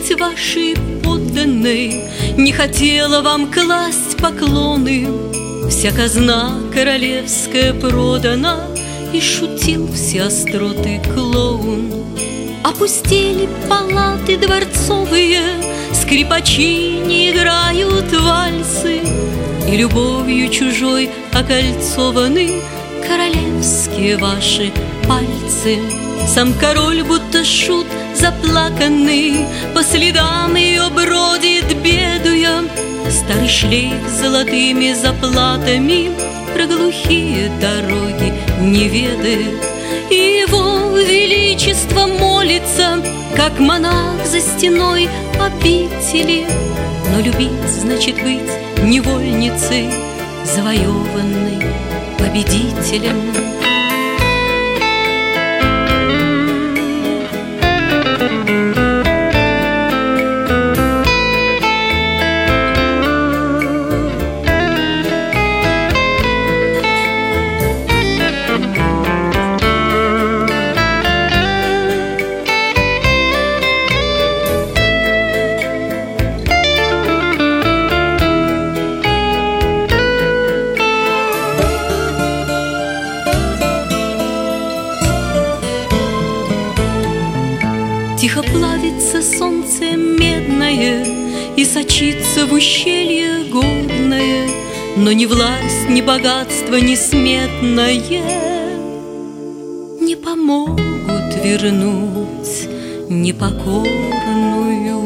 быть вашей подданной, не хотела вам класть поклоны. Вся казна королевская продана, и шутил все остроты клоун. Опустели палаты дворцовые, скрипачи не играют вальсы, и любовью чужой окольцованы королевские ваши пальцы. Сам король, будто шут заплаканный, по следам ее бродит, бедуя. Старый шлейф с золотыми заплатами про глухие дороги не ведает. И его величество молится, как монах за стеной обители. Но любить значит быть невольницей, завоеванной победителем. Тихо плавится солнце медное и сочится в ущелье горное, но ни власть, ни богатство несметное не помогут вернуть непокорную